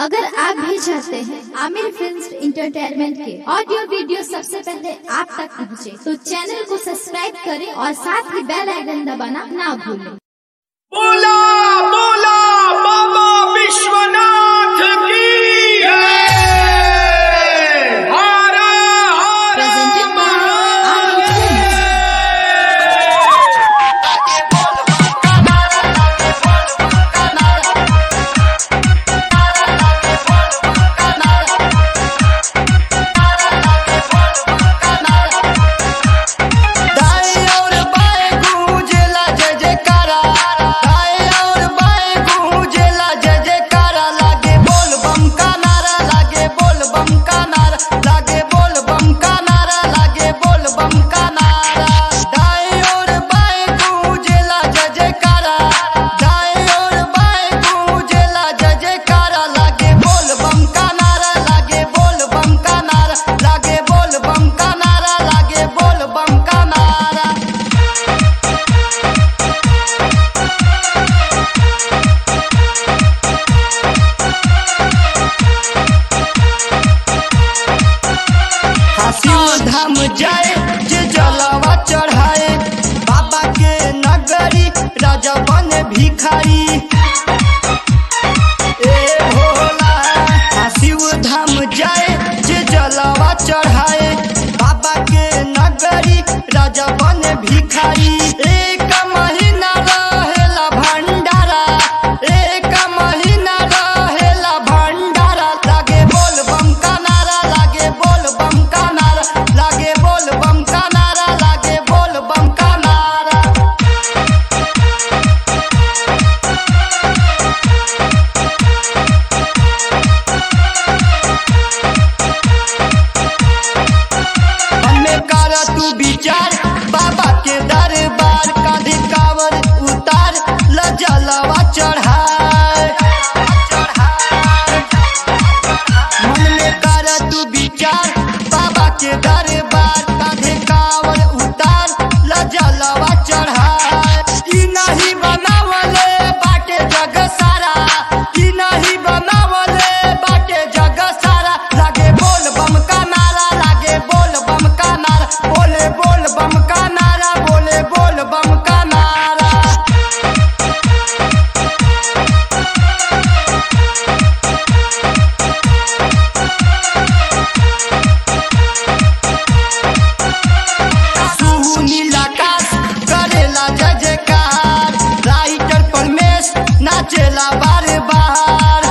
अगर आप भी चाहते हैं आमिर फिल्म्स एंटरटेनमेंट के ऑडियो वीडियो सबसे पहले आप तक पहुंचे, तो चैनल को सब्सक्राइब करें और साथ ही बेल आइकन दबाना ना भूलें। बोला बोला बाबा विश्वनाथ की Presented by Amir Films। धाम जाए जे जलवा चढ़ाए, बाबा के नगरी राजा बने भिखारी। ए भोला शिव धाम जाए जे जलवा चढ़ाए, बाबा के नगरी राजा बने भिखारी। एक महीना रहेला भंडारा, एक महीना रहेला भंडारा। लागे बोल बम का नारा, लागे बोल बम का नारा, लागे बोल बम का नारा, लागे बोल बम का नारा। हमें कर तू विचार बाबा के दरबार, कांधे कावर उतार ल जलवा चढ़ाए। मन में कर तू विचार बाबा के दरबार, कांधे कावर उतार ल जलवा चढ़ाए। ई नहीं बनावले बाटे जग सारा, ई नहीं बनावले बाटे जग सारा। लागे बोल बम का नारा, लागे बोल बम का नारा, बोले बोल बम का नारा, बोले बोल बम का नारा। सुनील आकाश करेला जय जयकार, राइटर परमेश नाचेला बार बार।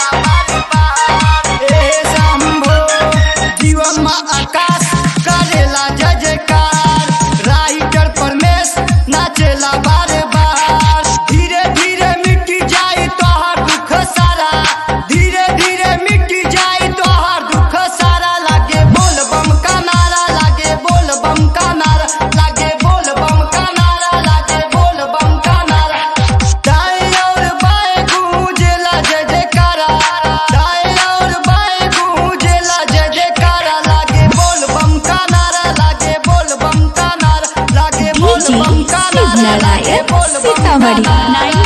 ए शंभो जीवन में आकाश करेला जय जयकार, राइटर परमेश नाचेला बार बार। धीरे धीरे मिट जाई तोहर दुख सारा, धीरे धीरे मिट जाई तोहर दुख सारा। लागे बोल बम का नारा, लागे बोल बम का नारा, लागे बोल बम का नारा, लागे बोल बम का नारा। दाएं और बाएं गूंजेला जय जयकारा, दाएं और बाएं गूंजेला जय जयकारा। लागे बोल बम का नारा, लागे बोल बम का नारा, लागे बोल बम का नारा, लागे बोल बम का नारा।